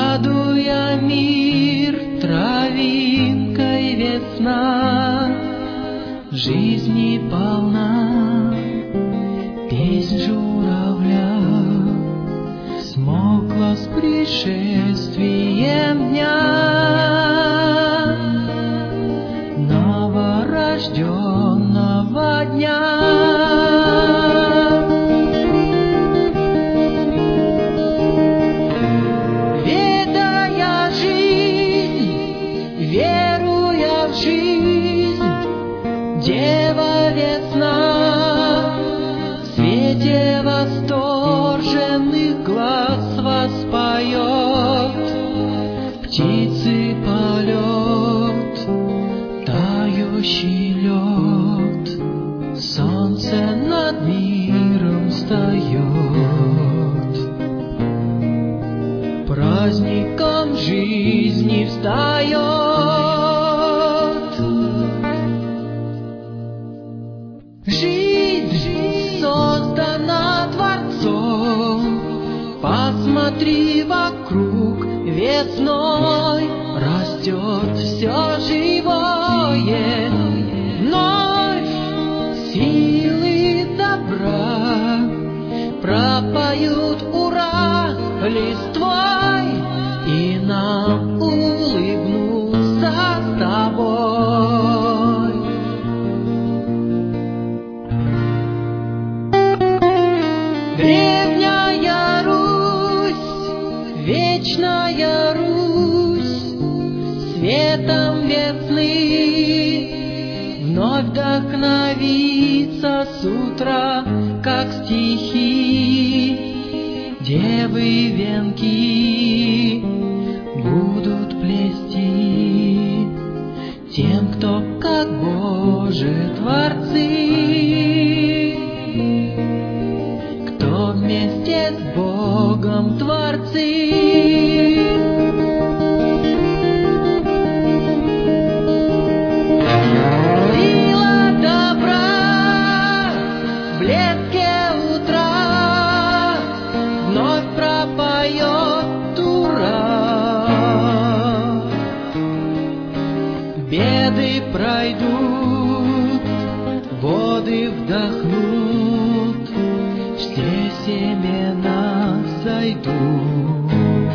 радуя мир травинкой весна, жизни полна песнь журавля, смолкла с пришествием дня новорожденного дня. Веруя в жизнь, Дева весна в свете восторженных глаз воспоет, птицы полет, тающий лед, солнце над миром встает, праздником жизни встает. Жизнь создана Творцом, посмотри вокруг, весной растет все живое, вновь силы добра пропоют ура листвой, и нам улыбнутся с тобой. Древняя Русь, вечная Русь, светом весны вновь вдохновится с утра, как стихи. Девы венки будут плести тем, кто как Божьи творцы, кто вместе с Богом творцы. Сила добра в блеске утра вновь пропоет ура. Беды пройдут, воды вдохнут, все семена зайдут.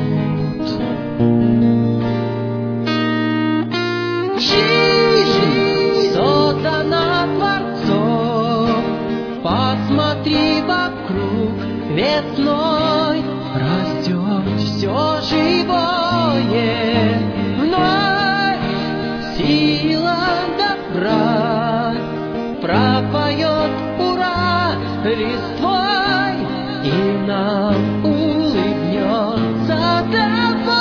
Жизнь создана Творцом, посмотри вокруг, весной растет все живое, вновь сила добра пропоет ура листвой, и нам улыбнется тобой.